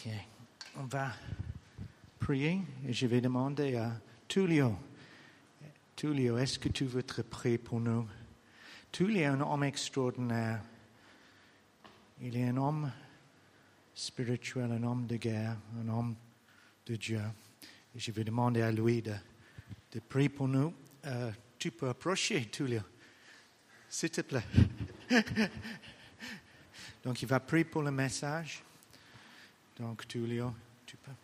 Ok. On va prier et je vais demander à Tullio. Tullio, est-ce que tu veux être prêt pour nous? Tullio est un homme extraordinaire. Il est un homme spirituel, un homme de guerre, un homme de Dieu. Et je vais demander à lui de prier pour nous. Tu peux approcher, Tullio, s'il te plaît. Donc, il va prier pour le message. Donc, Tullio, tu peux.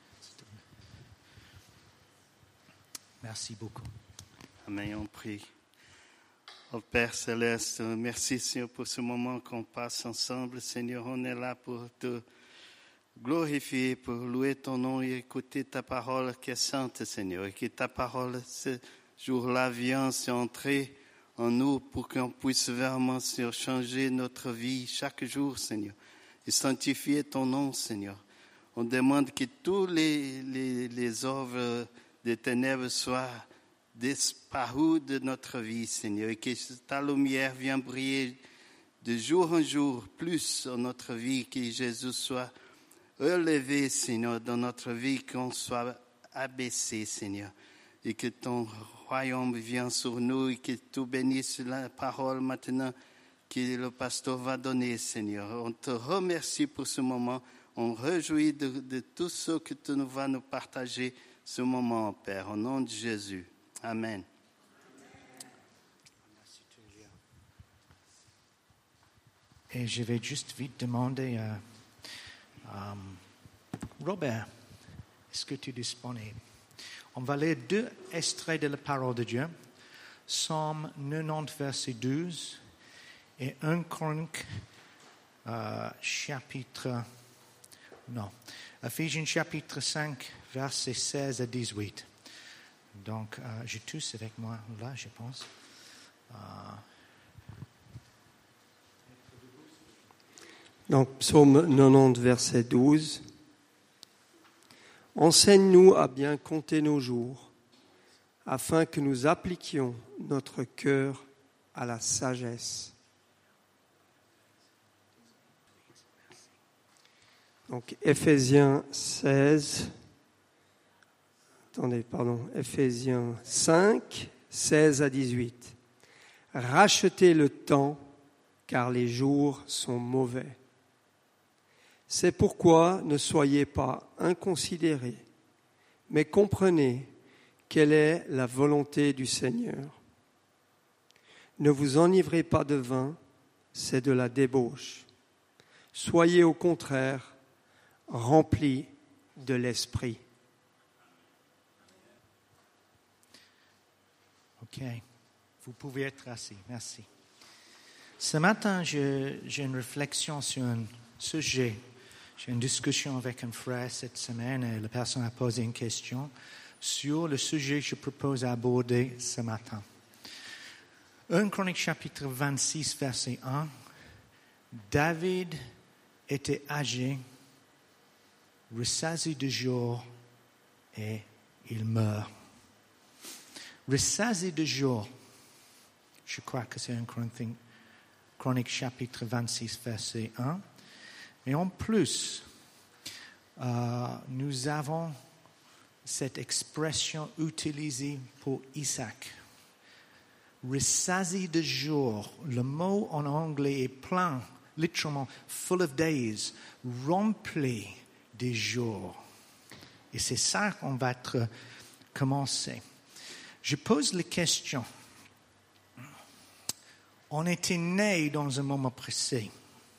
Merci beaucoup. Amen, on prie. Oh Père Céleste, merci Seigneur pour ce moment qu'on passe ensemble. Seigneur, on est là pour te glorifier, pour louer ton nom et écouter ta parole qui est sainte, Seigneur. Et que ta parole, ce jour-là, vient s'entrer en nous pour qu'on puisse vraiment, Seigneur, changer notre vie chaque jour, Seigneur. Et sanctifier ton nom, Seigneur. On demande que tous les œuvres des ténèbres soient disparues de notre vie, Seigneur, et que ta lumière vienne briller de jour en jour plus dans notre vie, que Jésus soit élevé, Seigneur, dans notre vie, qu'on soit abaissé, Seigneur, et que ton royaume vienne sur nous et que tu bénisses la parole maintenant que le pasteur va donner, Seigneur. On te remercie pour ce moment. On réjouit de tout ce que tu vas nous partager ce moment, Père, au nom de Jésus. Amen. Et je vais juste vite demander à Robert, est-ce que tu es disponible? On va lire 2 extraits de la parole de Dieu. Psaume 90, verset 12 et 1 Chronique, Ephésiens chapitre 5, versets 16 à 18. Donc, j'ai tous avec moi là, je pense. Donc, psaume 90, verset 12. Enseigne-nous à bien compter nos jours, afin que nous appliquions notre cœur à la sagesse. Donc, Ephésiens 5, 16 à 18. Rachetez le temps, car les jours sont mauvais. C'est pourquoi ne soyez pas inconsidérés, mais comprenez quelle est la volonté du Seigneur. Ne vous enivrez pas de vin, c'est de la débauche. Soyez au contraire remplis de l'esprit. OK. Vous pouvez être assis. Merci. Ce matin, j'ai une réflexion sur un sujet. J'ai une discussion avec un frère cette semaine et la personne a posé une question sur le sujet que je propose d'aborder ce matin. 1 Chronique chapitre 26, verset 1. David était âgé, ressaisi de jour et il meurt. Ressaisi de jour, je crois que c'est 1 Chronique chapitre 26, verset 1. Mais en plus, nous avons cette expression utilisée pour Isaac. Ressaisi de jour, le mot en anglais est plein, littéralement, full of days, rempli des jours. Et c'est ça qu'on va commencer. Je pose la question. On était né dans un moment précis.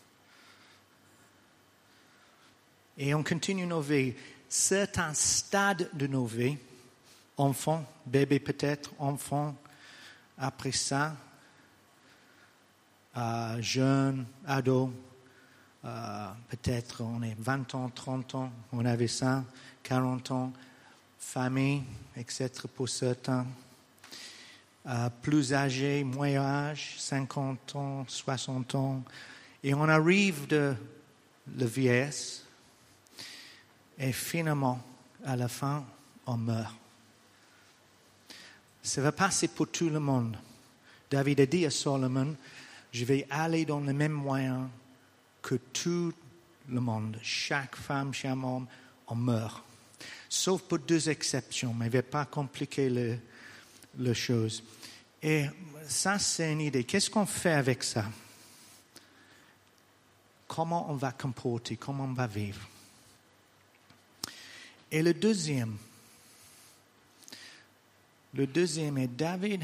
Et on continue nos vies. C'est un stade de nos vies. Enfant, bébé peut-être, enfant. Après ça, jeune, ado. Peut-être on est 20 ans, 30 ans. On avait ça, 40 ans. Famille, etc. pour certains. Plus âgé, moyen âge, 50 ans, 60 ans. Et on arrive de la vieillesse. Et finalement, à la fin, on meurt. Ça va passer pour tout le monde. David a dit à Salomon, je vais aller dans le même moyen que tous le monde. Chaque femme, chaque homme, on meurt. Sauf pour 2 exceptions, mais je ne vais pas compliquer les choses. Et ça, c'est une idée. Qu'est-ce qu'on fait avec ça? Comment on va comporter? Comment on va vivre? Et le deuxième est David,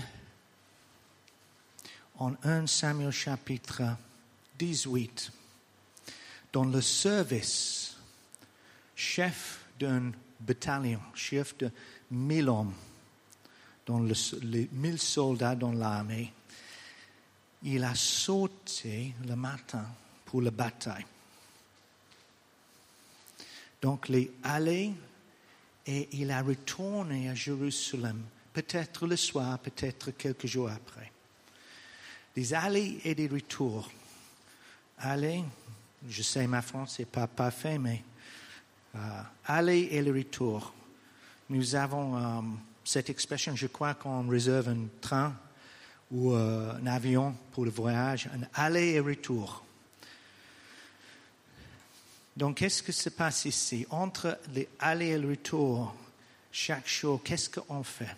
en 1 Samuel chapitre 18, dans le service, chef d'un bataillon, chef de 1000 hommes, dans les 1000 soldats dans l'armée, il a sauté le matin pour la bataille. Donc, il est allé et il a retourné à Jérusalem, peut-être le soir, peut-être quelques jours après. Des allées et des retours. Aller, je sais ma français n'est pas parfait, mais aller et le retour. Nous avons cette expression, je crois qu'on réserve un train ou un avion pour le voyage, un aller et retour. Donc, qu'est-ce qui se passe ici? Entre les aller et le retour, chaque jour, qu'est-ce qu'on fait?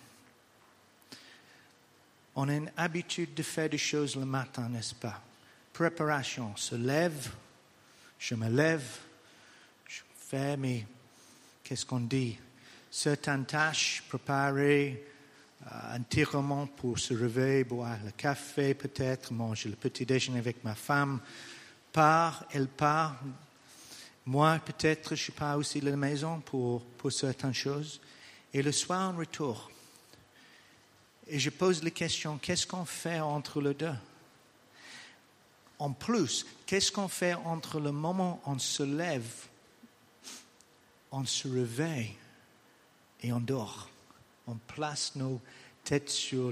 On a une habitude de faire des choses le matin, n'est-ce pas? Préparation, on se lève, je me lève, je fais mes, qu'est-ce qu'on dit? Certaines tâches, préparer un tirement pour se réveiller, boire le café peut-être, manger le petit déjeuner avec ma femme. Elle part. Moi, peut-être, je pars aussi de la maison pour certaines choses. Et le soir, on retourne. Et je pose la question, qu'est-ce qu'on fait entre les deux? En plus, qu'est-ce qu'on fait entre le moment où on se lève, on se réveille et on dort? On place nos têtes sur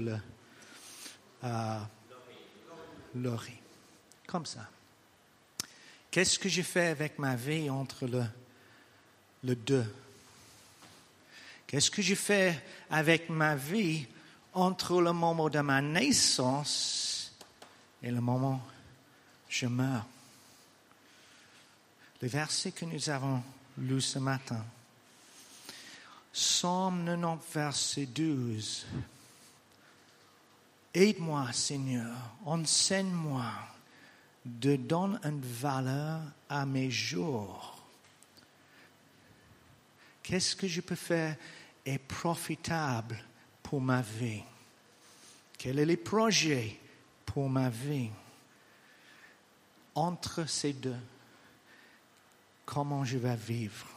l'oreille. Comme ça. Qu'est-ce que je fais avec ma vie entre le deux? Qu'est-ce que je fais avec ma vie entre le moment de ma naissance et le moment où je meurs? Le verset que nous avons lu ce matin, Psaume 90, verset 12. Aide-moi, Seigneur, enseigne-moi de donner une valeur à mes jours. Qu'est-ce que je peux faire est profitable pour ma vie? Quels sont les projets pour ma vie? Entre ces deux, comment je vais vivre?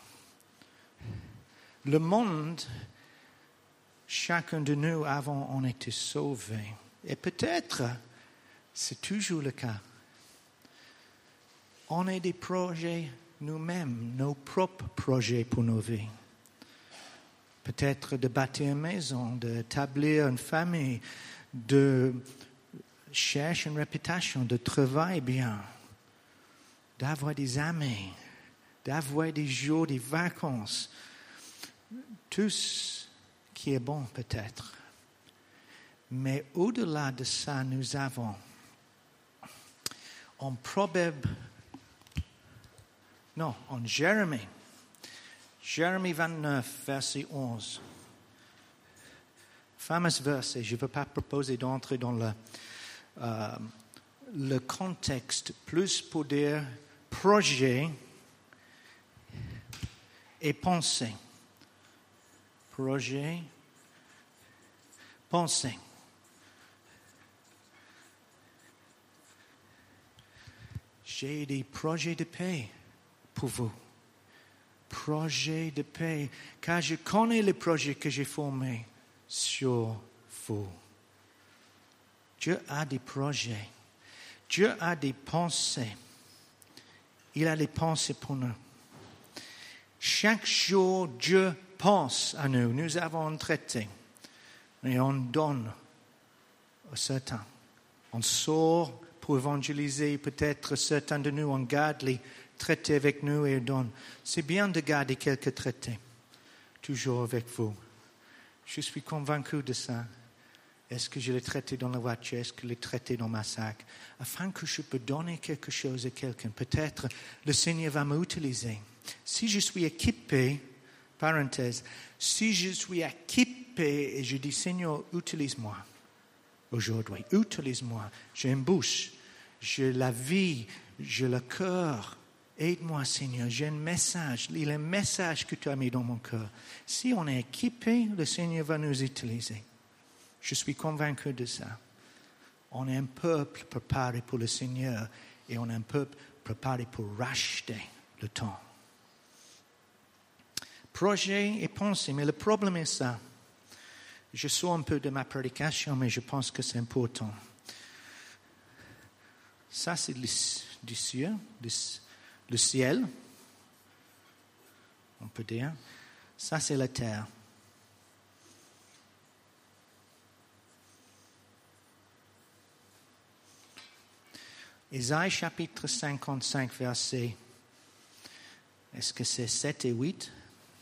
Le monde, chacun de nous avant, on était sauvés. Et peut-être, c'est toujours le cas. On a des projets nous-mêmes, nos propres projets pour nos vies. Peut-être de bâtir une maison, d'établir une famille, de chercher une réputation, de travailler bien, d'avoir des amis, d'avoir des jours, des vacances. Tout ce qui est bon peut-être. Mais au-delà de ça, nous avons en Jérémie 29, verset 11. Fameux verset, je ne veux pas proposer d'entrer dans le contexte, plus pour dire projet et pensée. Projet, pensée. J'ai des projets de paix pour vous. Projets de paix, car je connais les projets que j'ai formés sur vous. Dieu a des projets. Dieu a des pensées. Il a des pensées pour nous. Chaque jour, Dieu pense à nous. Nous avons un traité. Et on donne à certains. On sort pour évangéliser. Peut-être certains de nous, on garde les traités avec nous et on donne. C'est bien de garder quelques traités. Toujours avec vous. Je suis convaincu de ça. Est-ce que je l'ai traité dans la voiture? Est-ce que je l'ai traité dans ma sac? Afin que je peux donner quelque chose à quelqu'un. Peut-être le Seigneur va m'utiliser. Si je suis équipé, parenthèse, si je suis équipé et je dis Seigneur, utilise-moi aujourd'hui, utilise-moi. J'ai une bouche, j'ai la vie, j'ai le cœur. Aide-moi Seigneur, j'ai un message. Il y a un message que tu as mis dans mon cœur. Si on est équipé, le Seigneur va nous utiliser. Je suis convaincu de ça. On est un peuple préparé pour le Seigneur et on est un peuple préparé pour racheter le temps. Projet et pensée, mais le problème est ça. Je sors un peu de ma prédication, mais je pense que c'est important. Ça, c'est du ciel, le ciel, on peut dire. Ça, c'est la terre. Isaïe chapitre 55, verset, est-ce que c'est 7 et 8?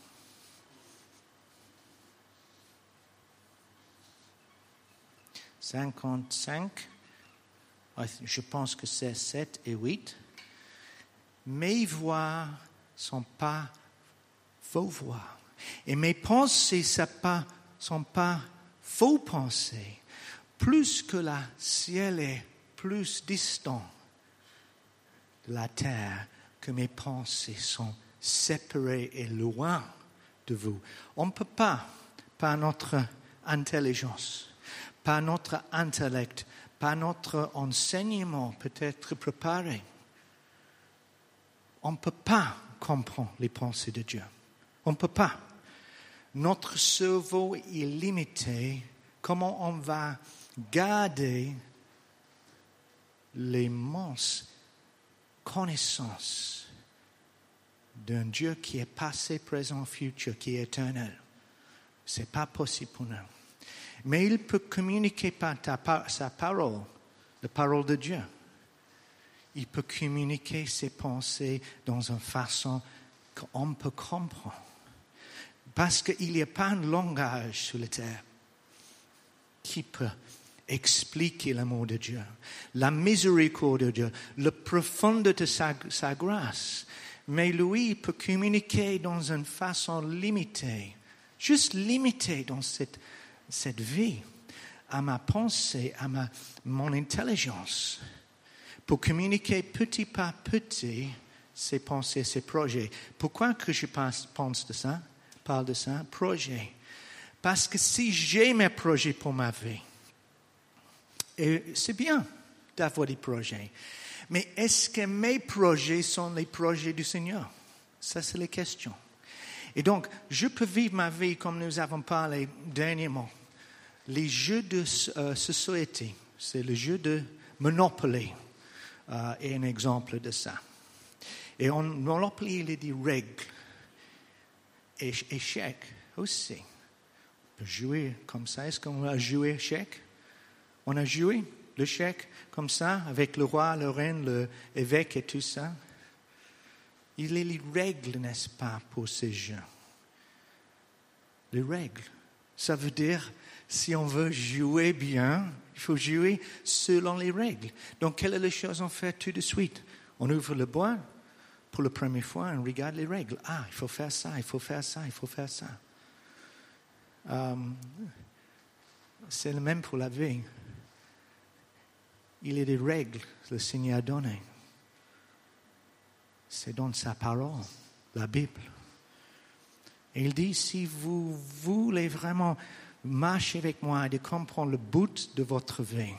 « 55, je pense que c'est 7 et 8. Mes voix sont pas faux voix. Et mes pensées sont pas faux pensées. Plus que le ciel est plus distant de la terre, que mes pensées sont séparées et loin de vous. On ne peut pas, par notre intelligence, par notre intellect, par notre enseignement peut-être préparé, on ne peut pas comprendre les pensées de Dieu. On ne peut pas. Notre cerveau est limité. Comment on va garder l'immense connaissance d'un Dieu qui est passé, présent, futur, qui est éternel? Ce n'est pas possible pour nous. Mais il peut communiquer par sa parole, la parole de Dieu. Il peut communiquer ses pensées dans une façon qu'on peut comprendre. Parce qu'il n'y a pas un langage sur la terre qui peut expliquer l'amour de Dieu, la miséricorde de Dieu, la profondeur de sa grâce. Mais lui, il peut communiquer dans une façon limitée, juste limitée dans cette vie, à ma pensée, à mon intelligence, pour communiquer petit par petit ses pensées, ses projets. Pourquoi que je pense de ça, parle de ça, projet? Parce que si j'ai mes projets pour ma vie, et c'est bien d'avoir des projets, mais est-ce que mes projets sont les projets du Seigneur? Ça, c'est la question. Et donc, je peux vivre ma vie comme nous avons parlé dernièrement. Les jeux de société, c'est le jeu de Monopoly, est un exemple de ça. Et en Monopoly, il y a des règles. Et échec aussi. On peut jouer comme ça. Est-ce qu'on a joué échec? On a joué l'échec comme ça, avec le roi, la reine, l'évêque et tout ça. Il y a les règles, n'est-ce pas, pour ces jeux. Les règles. Ça veut dire, si on veut jouer bien, il faut jouer selon les règles. Donc, quelle est la chose qu'on fait tout de suite? On ouvre le bois pour la première fois, on regarde les règles. Ah, il faut faire ça, il faut faire ça, il faut faire ça. C'est le même pour la vie. Il y a des règles que le Seigneur a données. C'est dans sa parole, la Bible. Et il dit, si vous voulez vraiment marcher avec moi et de comprendre le but de votre vie,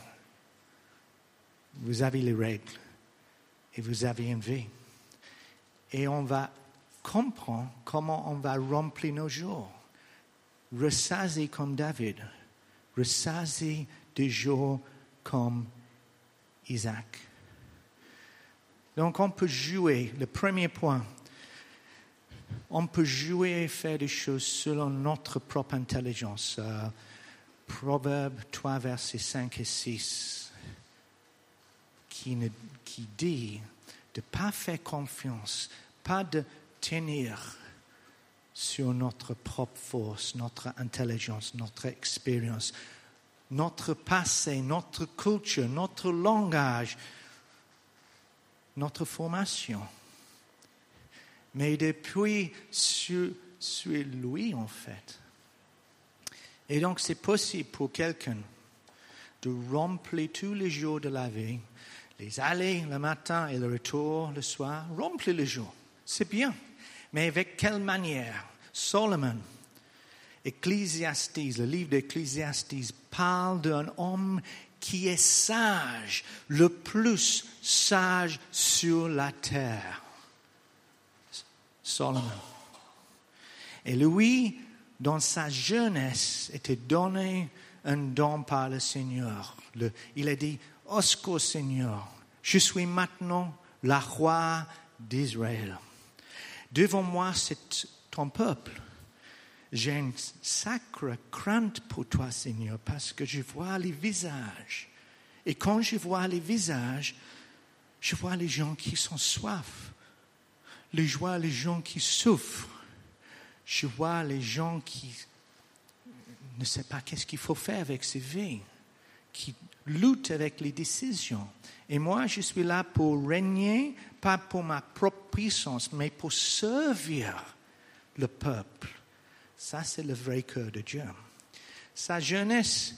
vous avez les règles et vous avez une vie. Et on va comprendre comment on va remplir nos jours. Ressaisir comme David, ressaisir des jours comme Isaac. Donc on peut jouer, le premier point, on peut jouer et faire des choses selon notre propre intelligence. Proverbe 3, versets 5 et 6, qui dit de ne pas faire confiance, pas de tenir sur notre propre force, notre intelligence, notre expérience. notre passé, notre culture, notre langage, notre formation. Mais depuis, c'est lui en fait. Et donc c'est possible pour quelqu'un de remplir tous les jours de la vie, les allées le matin et le retour le soir, remplir les jours. C'est bien. Mais avec quelle manière? Solomon, Ecclésiastes, le livre d'Ecclésiastes parle d'un homme qui est sage, le plus sage sur la terre. Solomon. Et lui, dans sa jeunesse, était donné un don par le Seigneur. Il a dit, « Au secours Seigneur, je suis maintenant le roi d'Israël. Devant moi, c'est ton peuple. J'ai une sacre crainte pour toi, Seigneur, parce que je vois les visages. Et quand je vois les visages, je vois les gens qui sont soif. Je vois les gens qui souffrent. Je vois les gens qui ne savent pas qu'est-ce qu'il faut faire avec ces vies, qui luttent avec les décisions. Et moi, je suis là pour régner, pas pour ma propre puissance, mais pour servir le peuple. Ça, c'est le vrai cœur de Dieu. Sa jeunesse,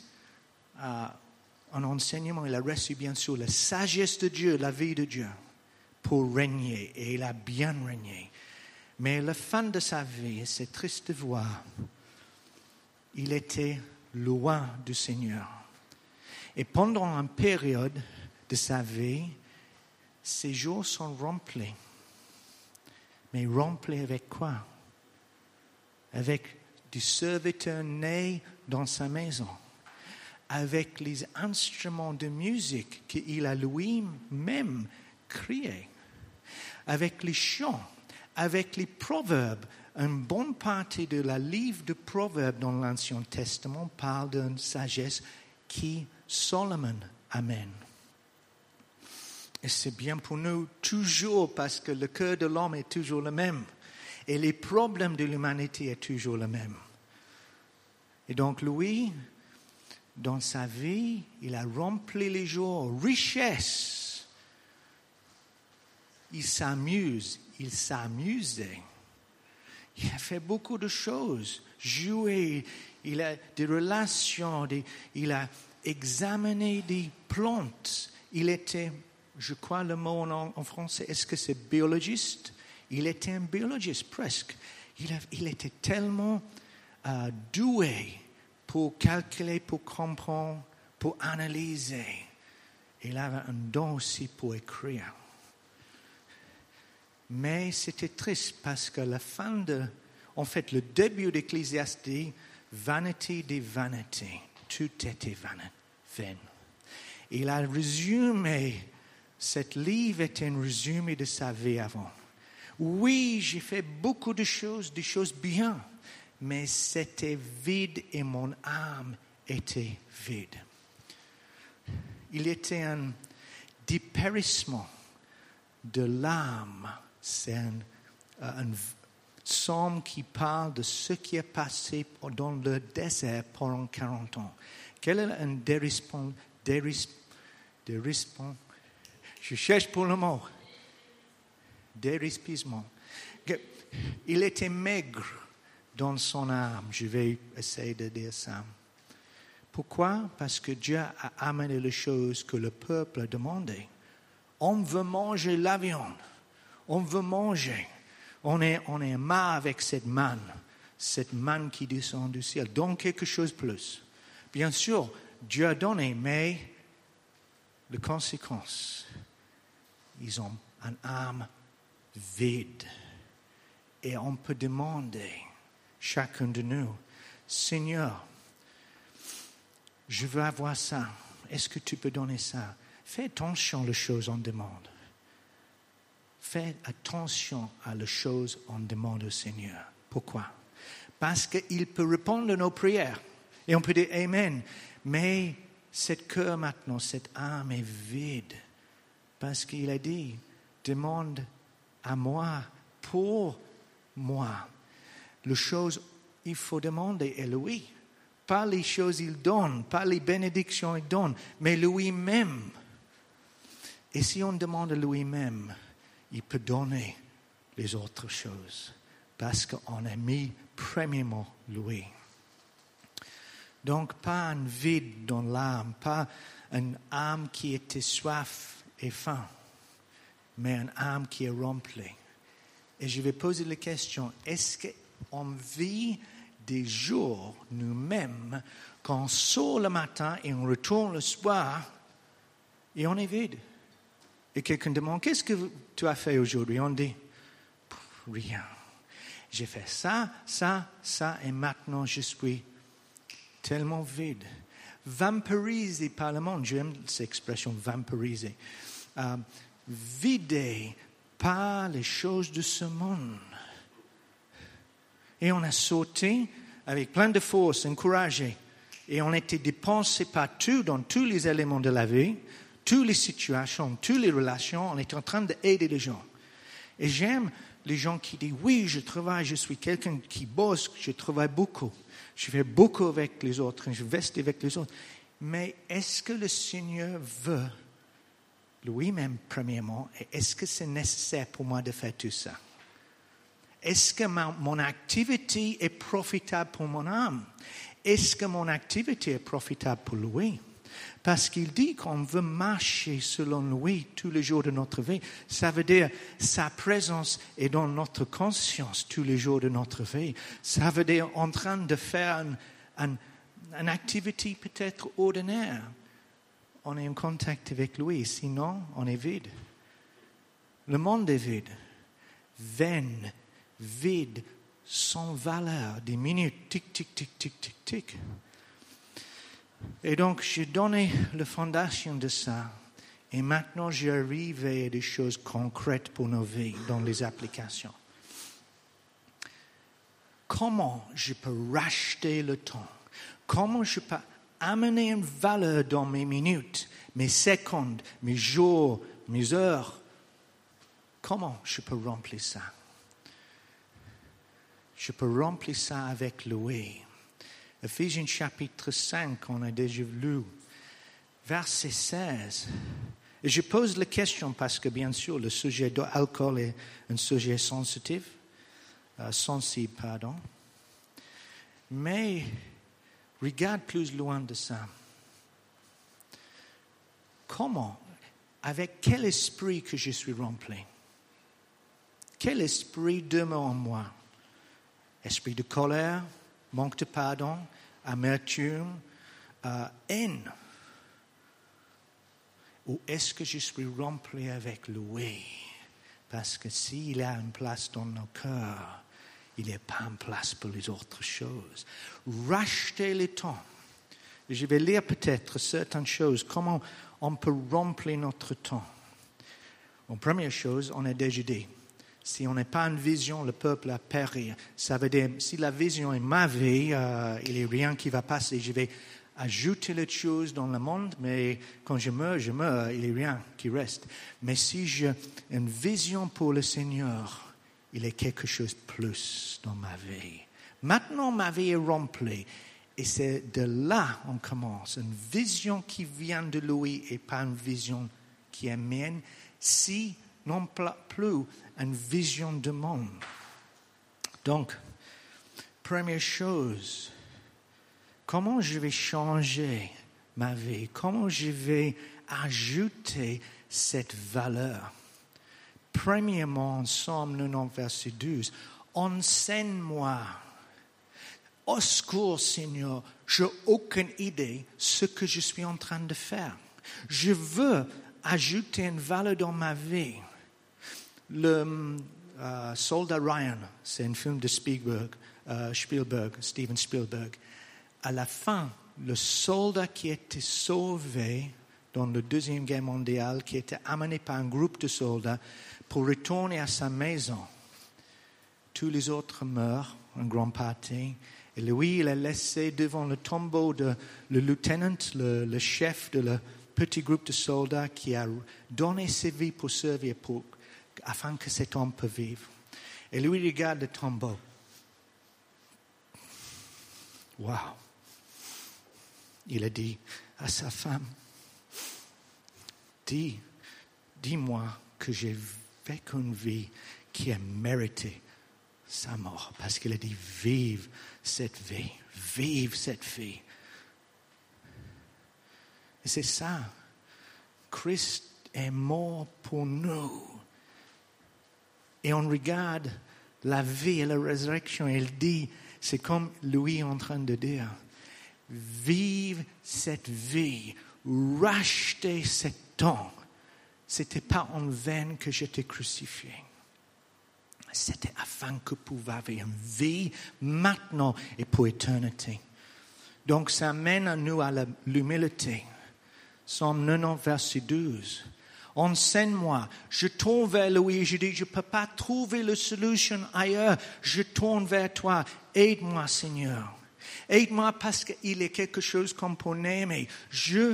en enseignement, il a reçu bien sûr la sagesse de Dieu, la vie de Dieu, pour régner. Et il a bien régné. Mais à la fin de sa vie, c'est triste de voir, il était loin du Seigneur. Et pendant une période de sa vie, ses jours sont remplis. Mais remplis avec quoi? Avec du serviteur né dans sa maison, avec les instruments de musique qu'il a lui-même créés, avec les chants, avec les proverbes. Une bonne partie de la livre de proverbes dans l'Ancien Testament parle d'une sagesse qui Solomon amène. Et c'est bien pour nous toujours parce que le cœur de l'homme est toujours le même. Et les problèmes de l'humanité sont toujours les mêmes. Et donc lui, dans sa vie, il a rempli les jours, richesse. Il s'amusait. Il a fait beaucoup de choses, joué, il a des relations, il a examiné des plantes. Il était, je crois le mot en français, est-ce que c'est biologiste? Il était un biologiste presque. Il était tellement doué pour calculer, pour comprendre, pour analyser. Il avait un don aussi pour écrire. Mais c'était triste parce que la fin en fait, le début d'Ecclésiastes, vanité des vanités, tout était vain. Il a résumé, cet livre était un résumé de sa vie avant. Oui, j'ai fait beaucoup de choses, des choses bien, mais c'était vide et mon âme était vide. Il était un dépérissement de l'âme. C'est un psaume qui parle de ce qui est passé dans le désert pendant 40 ans. Quel est un dérespond, je cherche pour le mot. Dérispisement. Il était maigre dans son âme. Je vais essayer de dire ça. Pourquoi? Parce que Dieu a amené les choses que le peuple a demandé. On veut manger la viande. On veut manger. On est marre avec cette manne qui descend du ciel. Donne quelque chose de plus. Bien sûr, Dieu a donné, mais les conséquences, ils ont une âme vide. Et on peut demander, chacun de nous, Seigneur, je veux avoir ça. Est-ce que tu peux donner ça? Fais attention aux choses qu'on demande. Fais attention à les choses qu'on demande au Seigneur. Pourquoi? Parce qu'il peut répondre à nos prières. Et on peut dire Amen. Mais cet cœur maintenant, cette âme est vide. Parce qu'il a dit, demande à moi, pour moi. Les choses il faut demander est lui. pas les choses qu'il donne, pas les bénédictions qu'il donne, mais lui-même. Et si on demande à lui-même, il peut donner les autres choses, parce qu'on a mis premièrement lui. Donc, pas un vide dans l'âme, pas une âme qui était soif et faim, mais une âme qui est remplie. Et je vais poser la question, est-ce qu'on vit des jours nous-mêmes quand on sort le matin et on retourne le soir et on est vide? Et quelqu'un demande, qu'est-ce que tu as fait aujourd'hui? On dit, rien. J'ai fait ça, et maintenant je suis tellement vide. Vampirisé par le monde, j'aime cette expression vampirisé. Vidé par les choses de ce monde. Et on a sauté avec plein de force, encouragé. Et on était dépensé partout, dans tous les éléments de la vie, toutes les situations, toutes les relations. On est en train d'aider les gens. Et j'aime les gens qui disent, oui, je travaille, je suis quelqu'un qui bosse, je travaille beaucoup. Je fais beaucoup avec les autres, je veste avec les autres. Mais est-ce que le Seigneur veut lui-même, premièrement, et est-ce que c'est nécessaire pour moi de faire tout ça? Est-ce que mon activité est profitable pour mon âme? Est-ce que mon activité est profitable pour lui? Parce qu'il dit qu'on veut marcher selon lui tous les jours de notre vie. Ça veut dire sa présence est dans notre conscience tous les jours de notre vie. Ça veut dire en train de faire une activité peut-être ordinaire. On est en contact avec lui, sinon on est vide. Le monde est vide. Vain, vide, sans valeur. Des minutes, tic, tic, tic, tic, tic, tic. Et donc, j'ai donné la fondation de ça. Et maintenant, j'arrive à des choses concrètes pour nos vies dans les applications. Comment je peux racheter le temps? Comment je peux amener une valeur dans mes minutes, mes secondes, mes jours, mes heures? Comment je peux remplir ça? Je peux remplir ça avec lui. Ephésiens chapitre 5, on a déjà lu, verset 16. Et je pose la question parce que, bien sûr, le sujet de l'alcool est un sujet sensible. Mais regarde plus loin de ça. Comment, avec quel esprit que je suis rempli? Quel esprit demeure en moi? Esprit de colère, manque de pardon, amertume, haine? Ou est-ce que je suis rempli avec lui? Parce que s'il a une place dans nos cœurs, il n'y a pas une place pour les autres choses. Racheter le temps. Je vais lire peut-être certaines choses, comment on peut remplir notre temps. En première chose, on a déjà dit, si on n'a pas une vision, le peuple a péri. Ça veut dire, si la vision est ma vie, il n'y a rien qui va passer. Je vais ajouter les choses dans le monde, mais quand je meurs, il n'y a rien qui reste. Mais si j'ai une vision pour le Seigneur, il y a quelque chose de plus dans ma vie. Maintenant, ma vie est remplie. Et c'est de là qu'on commence. Une vision qui vient de lui et pas une vision qui est mienne. Si non plus une vision de monde. Donc, première chose, comment je vais changer ma vie? Comment je vais ajouter cette valeur? Premièrement, en Psaume 90, verset 12, enseigne-moi. Au secours, Seigneur, je n'ai aucune idée de ce que je suis en train de faire. Je veux ajouter une valeur dans ma vie. Le Soldat Ryan, c'est un film de Steven Spielberg. À la fin, le soldat qui était sauvé dans la Deuxième Guerre mondiale, qui était amené par un groupe de soldats pour retourner à sa maison. Tous les autres meurent, en grande partie. Et lui, il a laissé devant le tombeau de le lieutenant, le chef de le petit groupe de soldats qui a donné sa vie pour servir afin que cet homme puisse vivre. Et lui regarde le tombeau. Wow! il a dit à sa femme, dis-moi que j'ai vécu une vie qui a mérité sa mort. Parce qu'il a dit, vive cette vie. Et c'est ça. Christ est mort pour nous. Et on regarde la vie et la résurrection. Et il dit, c'est comme Louis est en train de dire, vive cette vie, rachetez ce temps. C'était pas en vain que j'étais crucifié. C'était afin que vous puissiez avoir une vie maintenant et pour l'éternité. Donc ça mène à nous à l'humilité. Psaume 90, verset 12. Enseigne-moi. Je tourne vers lui et je dis, je ne peux pas trouver la solution ailleurs. Je tourne vers toi. Aide-moi, Seigneur. Aide-moi parce qu'il est quelque chose qu'on peut aimer. Je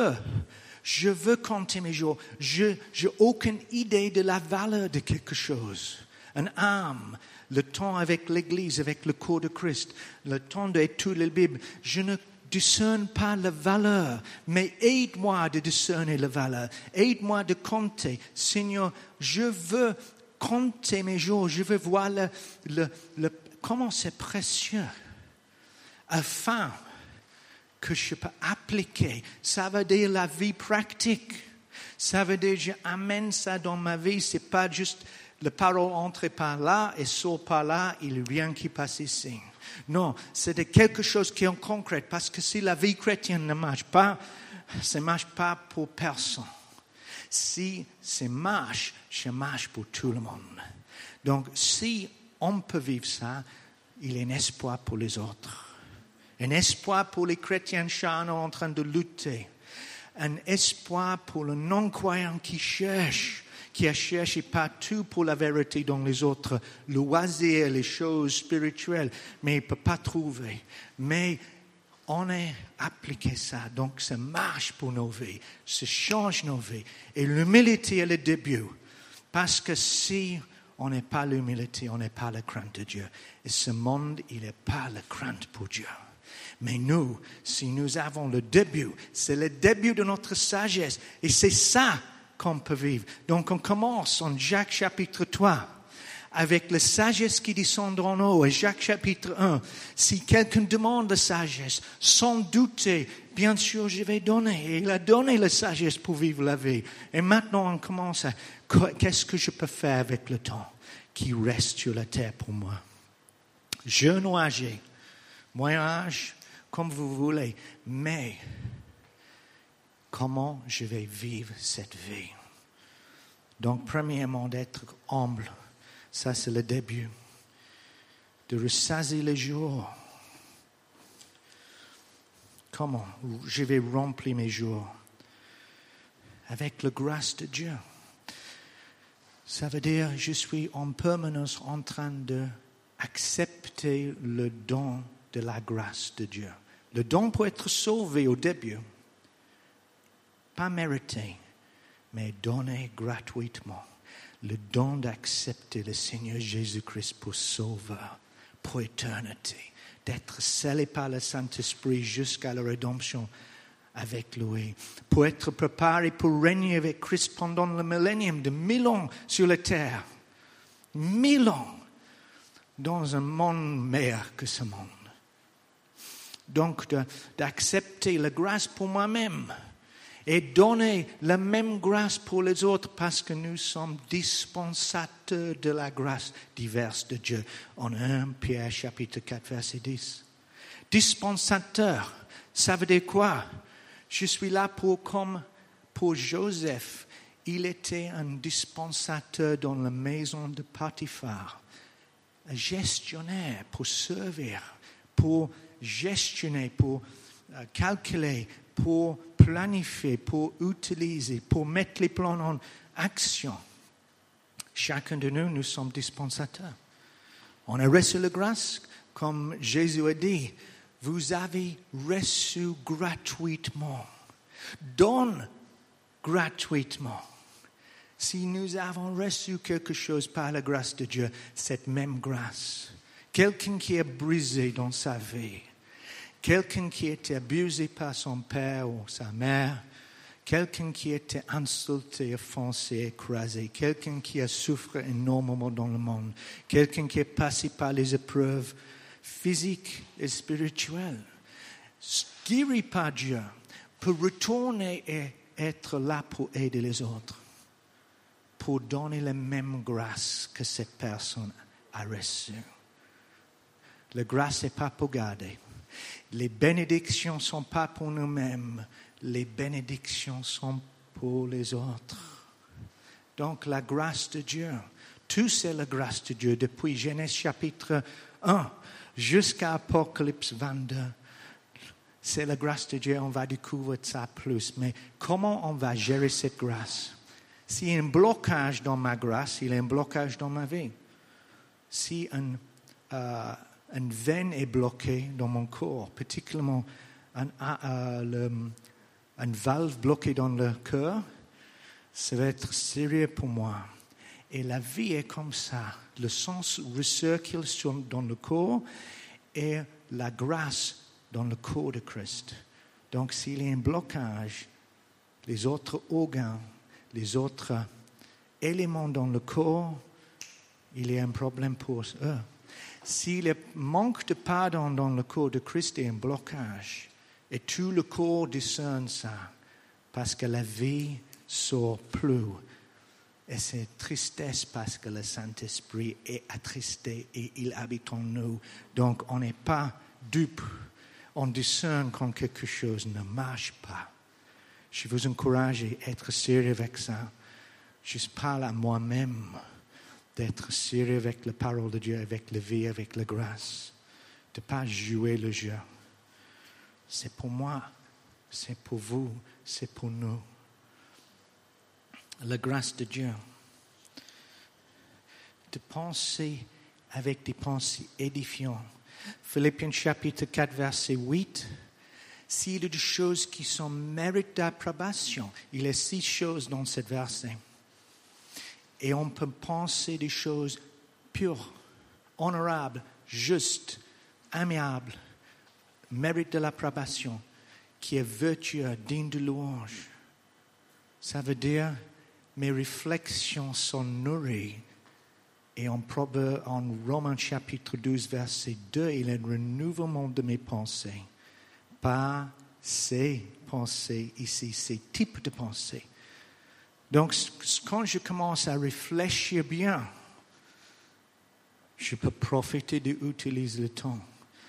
veux compter mes jours. Je n'ai aucune idée de la valeur de quelque chose. Une âme, le temps avec l'Église, avec le corps de Christ, le temps d'étudier la Bible. Je ne discerne pas la valeur, mais aide-moi de discerner la valeur. Aide-moi de compter. Seigneur, je veux compter mes jours. Je veux voir comment c'est précieux. Afin que je peux appliquer. Ça veut dire la vie pratique. Ça veut dire j'amène ça dans ma vie. C'est pas juste la parole entre par là et sort par là, il n'y a rien qui passe ici. Non, c'est quelque chose qui est en concret. Parce que si la vie chrétienne ne marche pas, ça ne marche pas pour personne. Si ça marche, ça marche pour tout le monde. Donc, si on peut vivre ça, il y a un espoir pour les autres. Un espoir pour les chrétiens charnels en train de lutter. Un espoir pour le non-croyant qui a cherché partout pour la vérité dans les autres loisirs, les choses spirituelles, mais il ne peut pas trouver. Mais on a appliqué ça, donc ça marche pour nos vies, ça change nos vies. Et l'humilité est le début, parce que si on n'est pas l'humilité, on n'est pas la crainte de Dieu. Et ce monde, il n'est pas la crainte pour Dieu. Mais nous, si nous avons le début, c'est le début de notre sagesse. Et c'est ça qu'on peut vivre. Donc on commence en Jacques chapitre 3 avec la sagesse qui descend en haut. Et Jacques chapitre 1, si quelqu'un demande la sagesse, sans douter, bien sûr je vais donner. Et il a donné la sagesse pour vivre la vie. Et maintenant on commence à, qu'est-ce que je peux faire avec le temps qui reste sur la terre pour moi? Jeune ou âgé, moyen âge, comme vous voulez, mais comment je vais vivre cette vie? Donc, premièrement, d'être humble. Ça, c'est le début. De ressaisir les jours. Comment je vais remplir mes jours? Avec la grâce de Dieu. Ça veut dire je suis en permanence en train d'accepter le don de la grâce de Dieu. Le don pour être sauvé au début, pas mérité, mais donné gratuitement. Le don d'accepter le Seigneur Jésus-Christ pour sauveur, pour éternité, d'être scellé par le Saint-Esprit jusqu'à la rédemption avec lui, pour être préparé pour régner avec Christ pendant le millénium de 1000 ans sur la terre. 1000 ans dans un monde meilleur que ce monde. Donc, d'accepter la grâce pour moi-même et donner la même grâce pour les autres parce que nous sommes dispensateurs de la grâce diverse de Dieu. En 1 Pierre chapitre 4 verset 10. Dispensateur, ça veut dire quoi? Je suis là comme pour Joseph. Il était un dispensateur dans la maison de Potiphar. Un gestionnaire pour servir, pour gestionner, pour calculer, pour planifier, pour utiliser, pour mettre les plans en action. Chacun de nous, nous sommes dispensateurs. On a reçu la grâce, comme Jésus a dit, vous avez reçu gratuitement. Donne gratuitement. Si nous avons reçu quelque chose par la grâce de Dieu, cette même grâce, quelqu'un qui est brisé dans sa vie, quelqu'un qui était abusé par son père ou sa mère, quelqu'un qui était insulté, offensé, écrasé, quelqu'un qui a souffert énormément dans le monde, quelqu'un qui est passé par les épreuves physiques et spirituelles, guéri par Dieu, peut retourner et être là pour aider les autres, pour donner la même grâce que cette personne a reçue. La grâce n'est pas pour garder. Les bénédictions ne sont pas pour nous-mêmes. Les bénédictions sont pour les autres. Donc la grâce de Dieu, tout c'est la grâce de Dieu depuis Genèse chapitre 1 jusqu'à Apocalypse 22. C'est la grâce de Dieu, on va découvrir ça plus. Mais comment on va gérer cette grâce? S'il y a un blocage dans ma grâce, il y a un blocage dans ma vie. Si une veine est bloquée dans mon corps, particulièrement une valve bloquée dans le cœur, ça va être sérieux pour moi. Et la vie est comme ça. Le sang recircule dans le corps et la grâce dans le corps de Christ. Donc s'il y a un blocage, les autres organes, les autres éléments dans le corps, il y a un problème pour eux. S'il y a manque de pardon dans le corps de Christ, il y a un blocage. Et tout le corps discerne ça, parce que la vie ne sort plus. Et c'est tristesse parce que le Saint-Esprit est attristé et il habite en nous. Donc on n'est pas dupe. On discerne quand quelque chose ne marche pas. Je vous encourage à être sérieux avec ça. Je parle à moi-même d'être sérieux avec la parole de Dieu, avec la vie, avec la grâce. De ne pas jouer le jeu. C'est pour moi, c'est pour vous, c'est pour nous. La grâce de Dieu. De penser avec des pensées édifiantes. Philippiens chapitre 4, verset 8. S'il y a des choses qui sont méritent d'approbation, il y a 6 choses dans ce verset. Et on peut penser des choses pures, honorables, justes, amiables, méritent de l'approbation, qui est vertueux, digne de louange. Ça veut dire mes réflexions sont nourries. Et en Romains chapitre 12, verset 2, il y a un renouvellement de mes pensées. Pas ces pensées ici, ces types de pensées. Donc, quand je commence à réfléchir bien, je peux profiter d'utiliser le temps.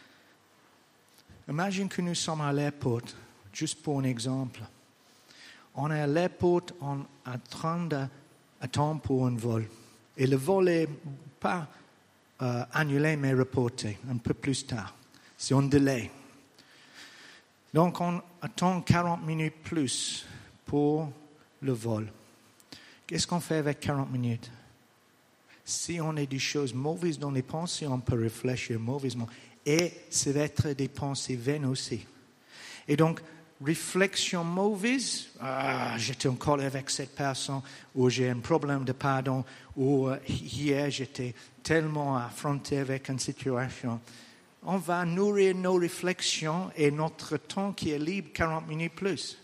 Imagine que nous sommes à l'aéroport, juste pour un exemple. On est à l'aéroport en train d'attendre pour un vol. Et le vol n'est pas annulé, mais reporté, un peu plus tard. C'est un délai. Donc, on attend 40 minutes plus pour le vol. Qu'est-ce qu'on fait avec 40 minutes? Si on a des choses mauvaises dans les pensées, on peut réfléchir mauvaisement. Et ça va être des pensées vaines aussi. Et donc, réflexion mauvaise, j'étais en colère avec cette personne, ou j'ai un problème de pardon, ou hier j'étais tellement affronté avec une situation. On va nourrir nos réflexions et notre temps qui est libre 40 minutes plus.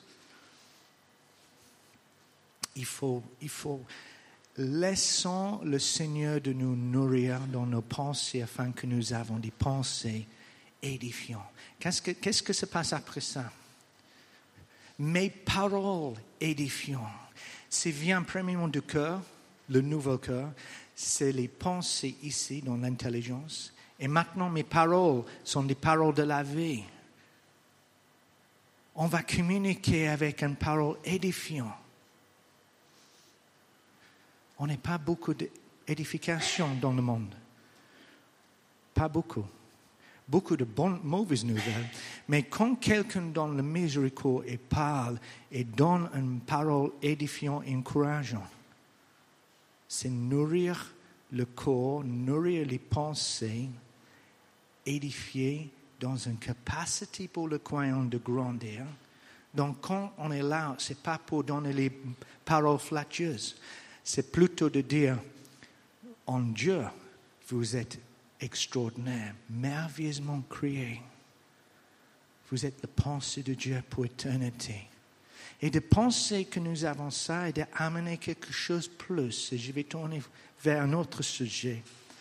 Il faut laissons le Seigneur de nous nourrir dans nos pensées afin que nous avons des pensées édifiantes. Qu'est-ce que se passe après ça? Mes paroles édifiantes. Ça vient premièrement du cœur, le nouveau cœur. C'est les pensées ici dans l'intelligence. Et maintenant, mes paroles sont des paroles de la vie. On va communiquer avec une parole édifiante. On n'a pas beaucoup d'édification dans le monde. Pas beaucoup. Beaucoup de mauvaises nouvelles. Mais quand quelqu'un donne la miséricorde et parle et donne une parole édifiante et encourageante, c'est nourrir le corps, nourrir les pensées, édifier dans une capacité pour le croyant de grandir. Donc quand on est là, ce n'est pas pour donner les paroles flatteuses. C'est plutôt de dire, en Dieu, vous êtes extraordinaire, merveilleusement créé. Vous êtes la pensée de Dieu pour l'éternité. Et de penser que nous avons ça et d'amener quelque chose de plus. Et je vais tourner vers un autre sujet.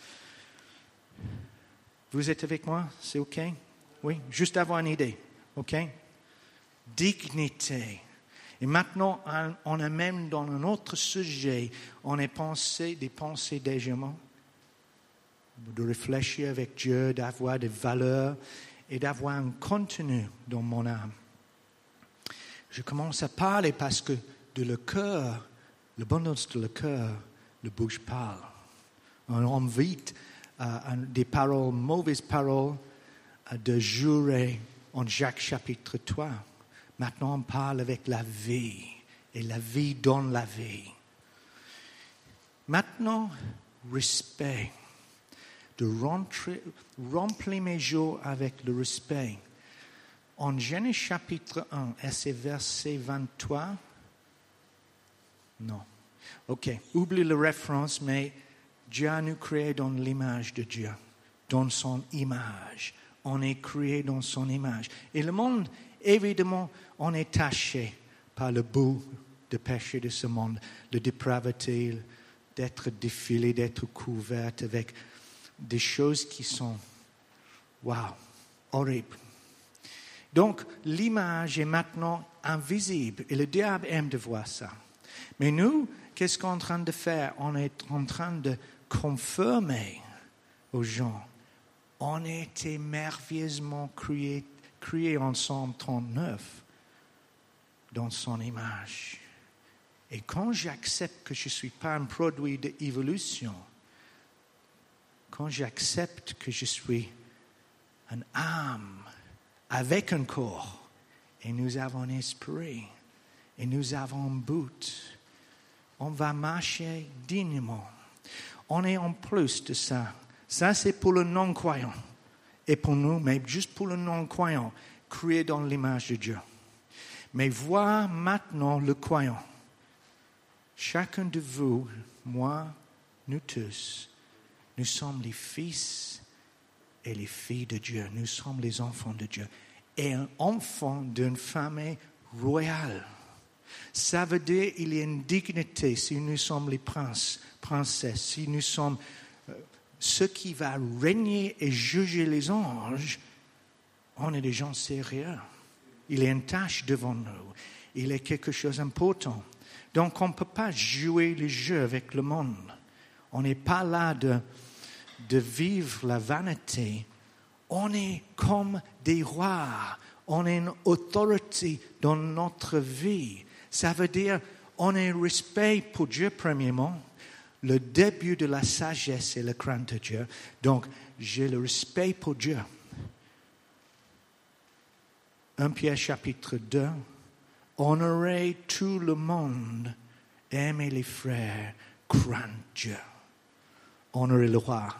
Vous êtes avec moi? C'est OK? Oui? Juste avoir une idée. OK? Dignité. Et maintenant, on est même dans un autre sujet. On est des pensées d'agement, de réfléchir avec Dieu, d'avoir des valeurs et d'avoir un contenu dans mon âme. Je commence à parler parce que de le cœur, l'abondance de le cœur, le bouche parle. On évite des paroles, mauvaises paroles, de jurer en Jacques chapitre 3. Maintenant, on parle avec la vie, et la vie donne la vie. Maintenant, respect. De remplir mes jours avec le respect. En Genèse chapitre 1, et c'est verset 23. Non. OK. Oublie la référence, mais Dieu a nous créés dans l'image de Dieu, dans son image. On est créé dans son image. Et le monde, évidemment, on est taché par le bout de péché de ce monde, la dépravité, d'être défilé, d'être couvert avec des choses qui sont, horribles. Donc, l'image est maintenant invisible et le diable aime de voir ça. Mais nous, qu'est-ce qu'on est en train de faire? On est en train de confirmer aux gens. On a été merveilleusement créés en Psaume 39 dans son image. Et quand j'accepte que je ne suis pas un produit d'évolution, quand j'accepte que je suis une âme avec un corps, et nous avons un esprit, et nous avons un but, on va marcher dignement. On est en plus de ça. Ça, c'est pour le non-croyant. Et pour nous, mais juste pour le non-croyant, créé dans l'image de Dieu. Mais voir maintenant le croyant. Chacun de vous, moi, nous tous, nous sommes les fils et les filles de Dieu. Nous sommes les enfants de Dieu. Et un enfant d'une famille royale. Ça veut dire qu'il y a une dignité si nous sommes les princes, princesses, si nous sommes ceux qui vont régner et juger les anges. On est des gens sérieux. Il y a une tâche devant nous. Il y a quelque chose d'important. Donc on ne peut pas jouer le jeu avec le monde. On n'est pas là de vivre la vanité. On est comme des rois. On a une autorité dans notre vie. Ça veut dire on a un respect pour Dieu premièrement. Le début de la sagesse et la crainte de Dieu. Donc, j'ai le respect pour Dieu. 1 Pierre chapitre 2. Honorez tout le monde. Aimez les frères. Crainte Dieu. Honorez le roi.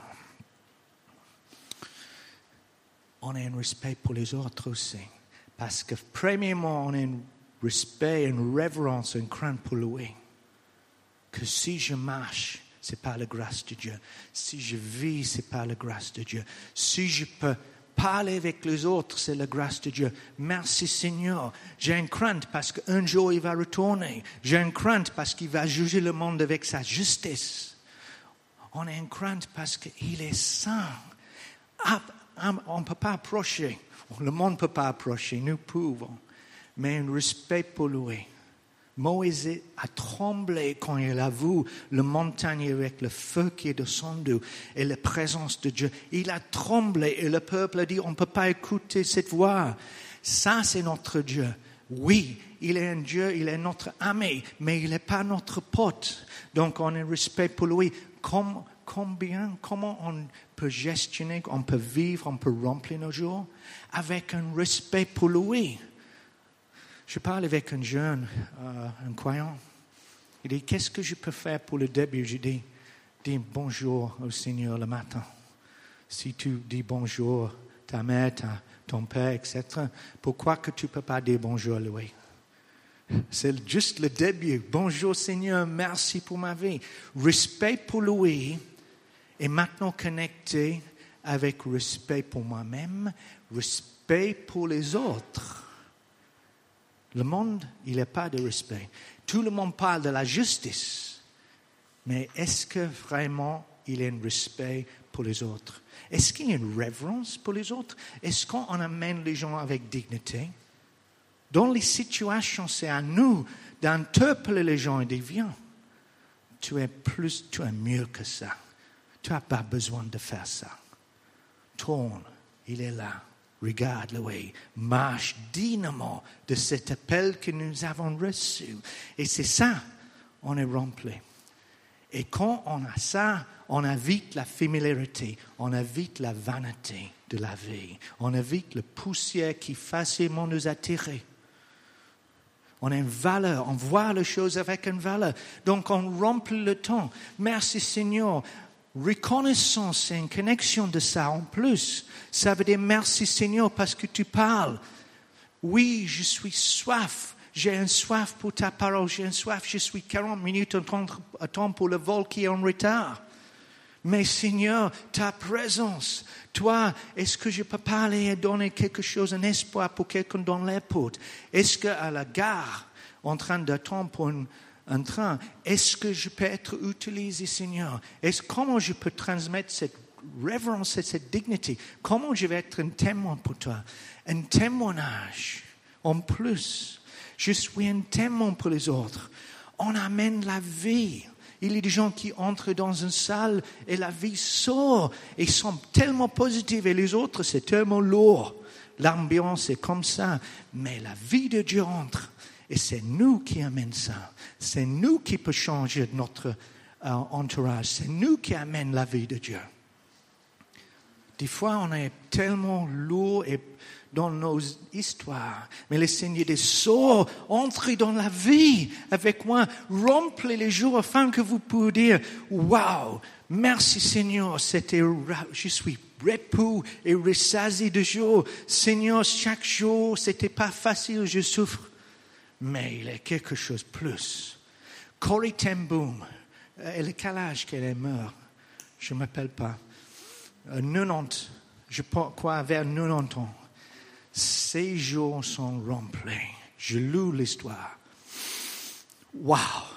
On a un respect pour les autres aussi. Parce que premièrement, on a un respect, une révérence, une crainte pour lui. Que si je marche, c'est par la grâce de Dieu. Si je vis, c'est par la grâce de Dieu. Si je peux parler avec les autres, c'est la grâce de Dieu. Merci Seigneur. J'ai une crainte parce qu'un jour il va retourner. J'ai une crainte parce qu'il va juger le monde avec sa justice. On a une crainte parce qu'il est saint. On ne peut pas approcher. Le monde ne peut pas approcher. Nous pouvons. Mais un respect pour lui. Moïse a tremblé quand il a vu le montagne avec le feu qui est descendu et la présence de Dieu. Il a tremblé et le peuple a dit, on ne peut pas écouter cette voix. Ça, c'est notre Dieu. Oui, il est un Dieu, il est notre ami, mais il n'est pas notre pote. Donc, on a un respect pour lui. Comment on peut gestionner, on peut vivre, on peut remplir nos jours avec un respect pour lui. Je parle avec un jeune, un croyant. Il dit, qu'est-ce que je peux faire pour le début? Je dis bonjour au Seigneur le matin. Si tu dis bonjour à ta mère, ton père, etc., pourquoi que tu ne peux pas dire bonjour à lui? C'est juste le début. Bonjour Seigneur, merci pour ma vie. Respect pour lui est maintenant connecté avec respect pour moi-même, respect pour les autres. Le monde, il n'a pas de respect. Tout le monde parle de la justice, mais est-ce que vraiment il y a un respect pour les autres? Est-ce qu'il y a une révérence pour les autres? Est-ce qu'on amène les gens avec dignité? Dans les situations, c'est à nous d'interpeller les gens et de dire, viens, tu es mieux que ça. Tu n'as pas besoin de faire ça. Tourne, il est là. Regarde-le, oui. Marche dignement de cet appel que nous avons reçu. Et c'est ça, on est rempli. Et quand on a ça, on évite la familiarité, on évite la vanité de la vie, on évite la poussière qui facilement nous attire. On a une valeur, on voit les choses avec une valeur. Donc on remplit le temps. Merci Seigneur. Reconnaissance, c'est une connexion de ça en plus. Ça veut dire merci Seigneur parce que tu parles. Oui, je suis soif. J'ai une soif pour ta parole. J'ai une soif. Je suis 40 minutes en temps pour le vol qui est en retard. Mais Seigneur, ta présence, toi, est-ce que je peux parler et donner quelque chose, un espoir pour quelqu'un dans l'airport? Est-ce qu'à la gare, en train d'attendre pour un train, est-ce que je peux être utilisé, Seigneur? Comment je peux transmettre cette révérence et cette dignité? Comment je vais être un témoin pour toi? Un témoignage en plus. Je suis un témoin pour les autres. On amène la vie. Il y a des gens qui entrent dans une salle et la vie sort et sont tellement positifs et les autres c'est tellement lourd. L'ambiance est comme ça, mais la vie de Dieu entre et c'est nous qui amènent ça. C'est nous qui peut changer notre entourage. C'est nous qui amènent la vie de Dieu. Des fois, on est tellement lourd et dans nos histoires. Mais le Seigneur dit, sors, entrez dans la vie avec moi, remplis les jours afin que vous puissiez dire, waouh, merci Seigneur, je suis repos et ressaisi de jour. Seigneur, chaque jour, c'était pas facile, je souffre. Mais il y a quelque chose de plus. Corrie ten Boom, elle a quel âge qu'elle est morte? Je ne m'appelle pas. 90, je crois vers 90 ans. Ces jours sont remplis. Je lis l'histoire. Wow!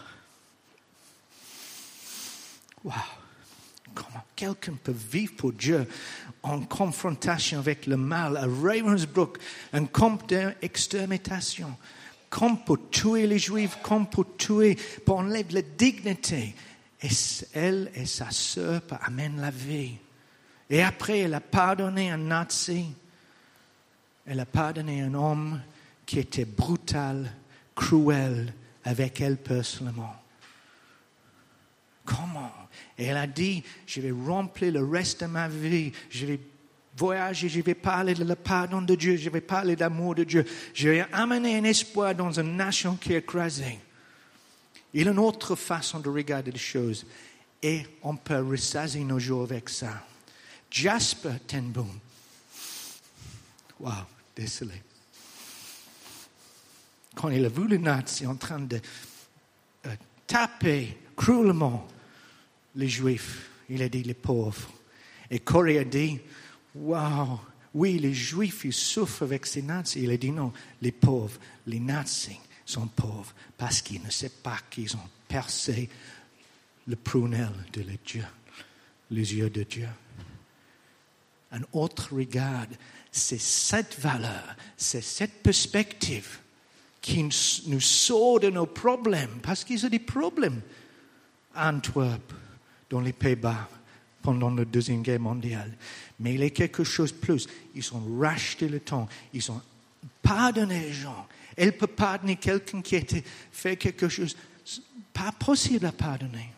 Wow! Comment quelqu'un peut vivre pour Dieu en confrontation avec le mal à Ravensbrück, un camp d'extermination, comme pour tuer les Juifs, comme pour tuer, pour enlever la dignité. Et elle et sa sœur amènent la vie. Et après, elle a pardonné un Nazi. Elle a pardonné un homme qui était brutal, cruel avec elle personnellement. Comment? Et elle a dit, je vais remplir le reste de ma vie, je vais voyager, je vais parler de le pardon de Dieu, je vais parler d'amour de Dieu, je vais amener un espoir dans une nation qui est écrasée. Il y a une autre façon de regarder les choses et on peut ressaisir nos jours avec ça. Jasper ten Boom. Wow. Désolé. Quand il a vu les nazis en train de taper cruellement les Juifs, il a dit les pauvres. Et Corrie a dit, wow, oui, les Juifs, ils souffrent avec ces nazis. Il a dit non, les pauvres, les nazis sont pauvres parce qu'ils ne savent pas qu'ils ont percé le prunelle de Dieu, les yeux de Dieu. Un autre regard. C'est cette valeur, c'est cette perspective qui nous sort de nos problèmes. Parce qu'ils ont des problèmes à Antwerp, dans les Pays-Bas, pendant la Deuxième Guerre mondiale. Mais il y a quelque chose de plus. Ils ont racheté le temps. Ils ont pardonné les gens. Elle peut pardonner quelqu'un qui a fait quelque chose pas possible à pardonner.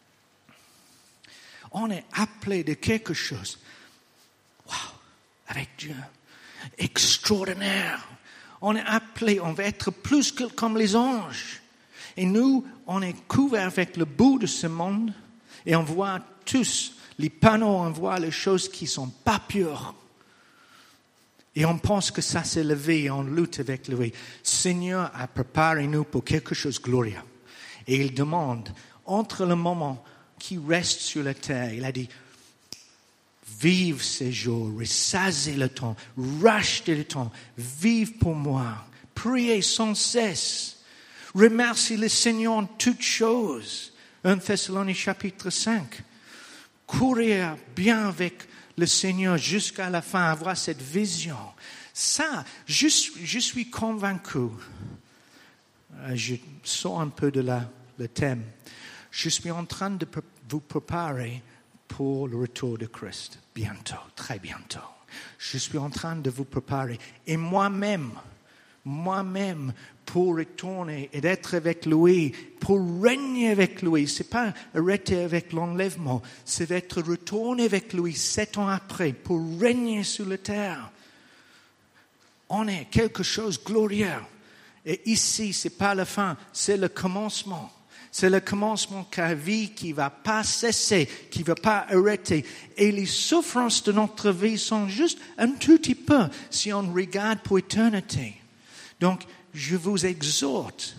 On est appelé de quelque chose. Wow! Avec Dieu. Extraordinaire. On est appelé, on va être plus que comme les anges. Et nous, on est couverts avec le bout de ce monde et on voit tous les panneaux, on voit les choses qui ne sont pas pures. Et on pense que ça c'est la vie et on lutte avec la vie. Seigneur a préparé nous pour quelque chose de glorieux. Et il demande, entre le moment qui reste sur la terre, il a dit, Vive ces jours, ressaisissez le temps, rachetez le temps, vive pour moi. Priez sans cesse. Remerciez le Seigneur en toutes choses. 1 Thessaloniciens chapitre 5. Courez bien avec le Seigneur jusqu'à la fin, avoir cette vision. Ça, je suis convaincu. Je sors un peu de le thème. Je suis en train de vous préparer pour le retour de Christ. Bientôt, très bientôt. Je suis en train de vous préparer. Et moi-même, pour retourner et d'être avec lui, pour régner avec lui. C'est pas arrêter avec l'enlèvement, c'est d'être retourné avec lui 7 ans après pour régner sur la terre. On est quelque chose de glorieux. Et ici, c'est pas la fin, c'est le commencement. C'est le commencement d'une vie qui va pas cesser, qui va pas arrêter. Et les souffrances de notre vie sont juste un tout petit peu si on regarde pour l'éternité. Donc, je vous exhorte,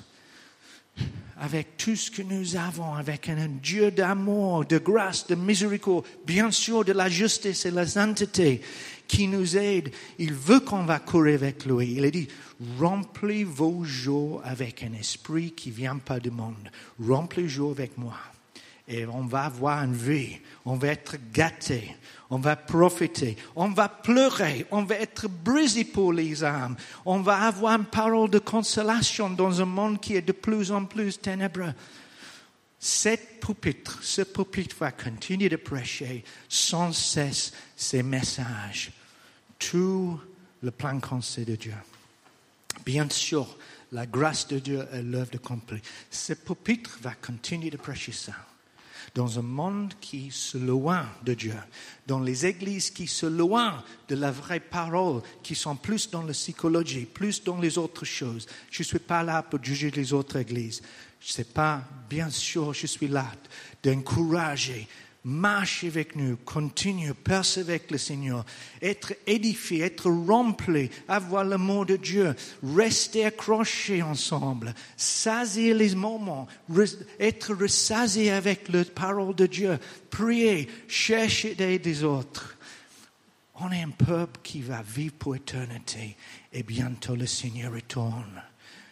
avec tout ce que nous avons, avec un Dieu d'amour, de grâce, de miséricorde, bien sûr de la justice et de la sainteté, qui nous aide. Il veut qu'on va courir avec lui. Il a dit, remplis vos jours avec un esprit qui ne vient pas du monde. Remplis vos jours avec moi. Et on va avoir une vie. On va être gâtés. On va profiter. On va pleurer. On va être brisé pour les âmes. On va avoir une parole de consolation dans un monde qui est de plus en plus ténébreux. Ce pupitre va continuer de prêcher sans cesse ces messages. Tout le plein conseil de Dieu. Bien sûr, la grâce de Dieu est l'œuvre accomplie. Ce pupitre va continuer de prêcher ça. Dans un monde qui se loin de Dieu, dans les églises qui se loin de la vraie parole, qui sont plus dans la psychologie, plus dans les autres choses. Je ne suis pas là pour juger les autres églises. Je sais pas, bien sûr, je suis là d'encourager. Marche avec nous, continue, persévère avec le Seigneur, être édifié, être rempli, avoir l'amour de Dieu, rester accrochés ensemble, saisir les moments, être ressaisir avec la parole de Dieu, prier, chercher des autres. On est un peuple qui va vivre pour l'éternité et bientôt le Seigneur retourne.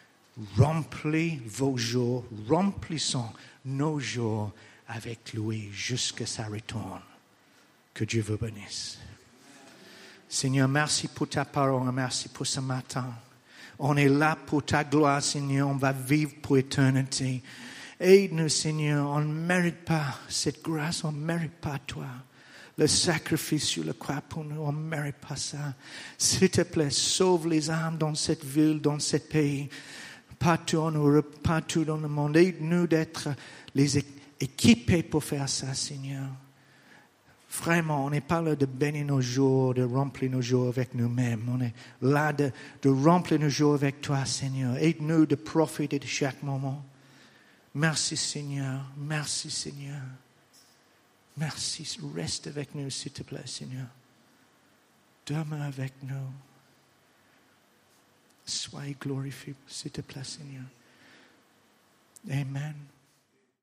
Remplis vos jours, remplissons nos jours avec lui jusqu'à sa retourne. Que Dieu vous bénisse. Seigneur, merci pour ta parole, merci pour ce matin. On est là pour ta gloire, Seigneur, on va vivre pour l'éternité. Aide-nous, Seigneur, on ne mérite pas cette grâce, on ne mérite pas toi. Le sacrifice sur la croix pour nous, on ne mérite pas ça. S'il te plaît, sauve les âmes dans cette ville, dans ce pays, partout en Europe, partout dans le monde. Aide-nous d'être les équipés pour faire ça, Seigneur. Vraiment, on n'est pas là de bénir nos jours, de remplir nos jours avec nous-mêmes. On est là de remplir nos jours avec toi, Seigneur. Aide-nous de profiter de chaque moment. Merci, Seigneur. Merci, Seigneur. Merci. Reste avec nous, s'il te plaît, Seigneur. Demeure avec nous. Sois glorifié, s'il te plaît, Seigneur. Amen.